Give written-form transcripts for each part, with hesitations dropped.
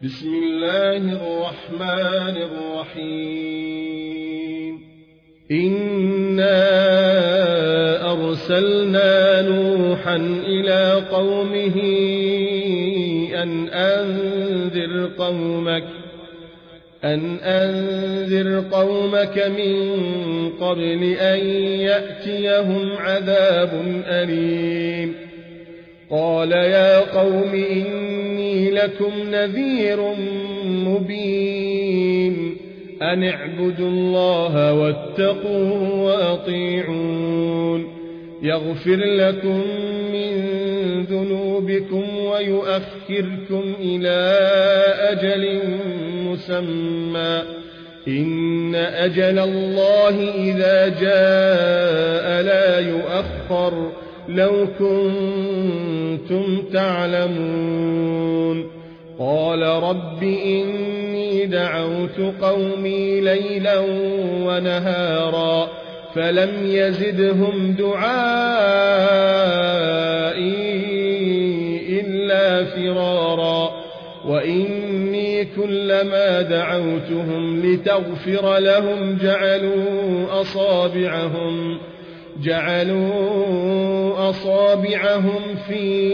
بسم الله الرحمن الرحيم إنا أرسلنا نوحا إلى قومه أن أنذر قومك من قبل أن يأتيهم عذاب أليم قال يا قوم إني لكم نذير مبين أن اعبدوا الله واتقوه وأطيعون يغفر لكم من ذنوبكم ويؤخركم إلى أجل مسمى إن أجل الله إذا جاء لا يؤخر لو كنتم تعلمون قال رب إني دعوت قومي ليلا ونهارا فلم يزدهم دعائي إلا فرارا وإني كلما دعوتهم لتغفر لهم جعلوا أصابعهم في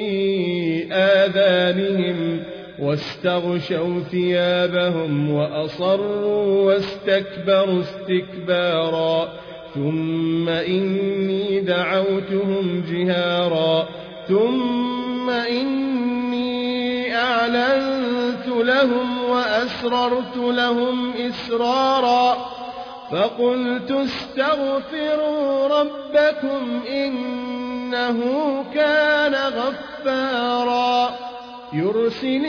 آذانهم واستغشوا ثيابهم وأصروا واستكبروا استكبارا ثم إني دعوتهم جهارا ثم إني أعلنت لهم وأسررت لهم إسرارا فقلت استغفروا ربكم إنه كان غفارا يرسل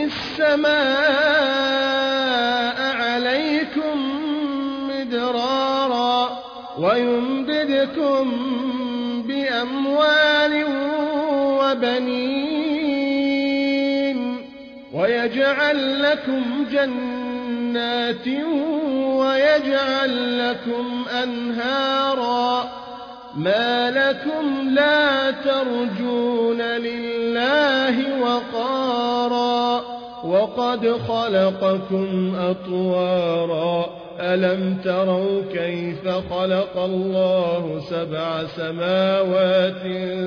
السماء عليكم مدرارا ويمددكم بأموال وبنين ويجعل لكم جنات ويجعل لكم أنهارا ما لكم لا ترجون لله وقارا وقد خلقكم أطوارا ألم تروا كيف خلق الله 7 سماوات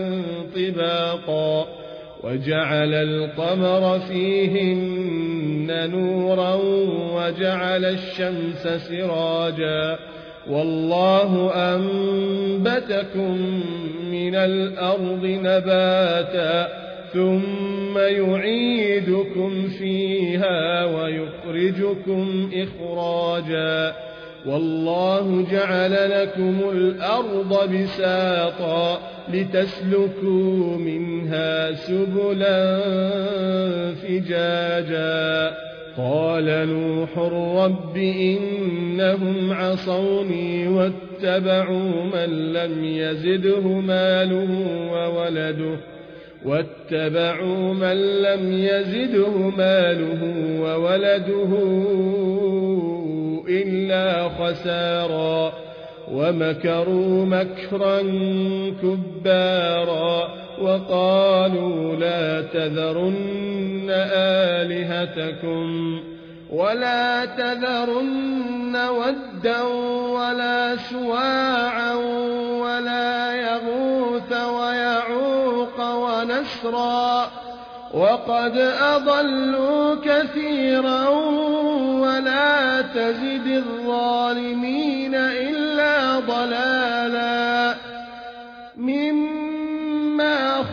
طباقا وجعل القمر فيهن نورا وجعل الشمس سراجا والله أنبتكم من الأرض نباتا ثم يعيدكم فيها ويخرجكم إخراجا والله جعل لكم الأرض بساطا لتسلكوا منها سبلا فجاجا قال نوح رب إنهم عصوني واتبعوا من لم يزده ماله وولده إلا خسارا ومكروا مكرا كبارا وقالوا لا تذرن آلهتكم ولا تذرن ودا ولا سواعا ولا يغوث ويعوق ونسرا وقد أضلوا كثيرا ولا تزد الظالمين إلا ضلالا مما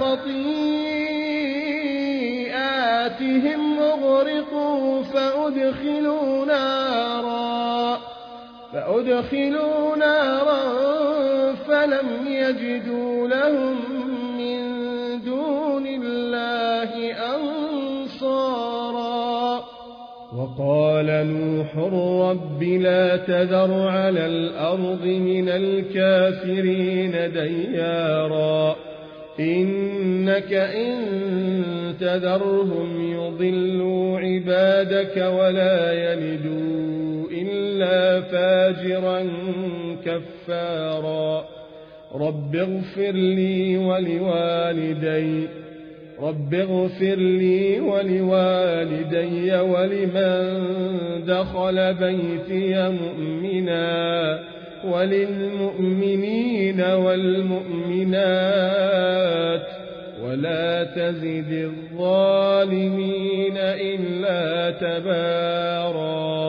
خطيئاتهم أغرقوا فأدخلوا نارا فلم يجدوا لهم من دون الله أنصارا وقال نوح رب لا تذر على الأرض من الكافرين ديارا إنك إن تذرهم يضلوا عبادك ولا يلدوا إلا فاجرا كفارا رب اغفر لي ولوالدي رب اغفر لي ولوالدي ولمن دخل بيتي مؤمنا وللمؤمنين والمؤمنات ولا تزد الظالمين إلا تبارا.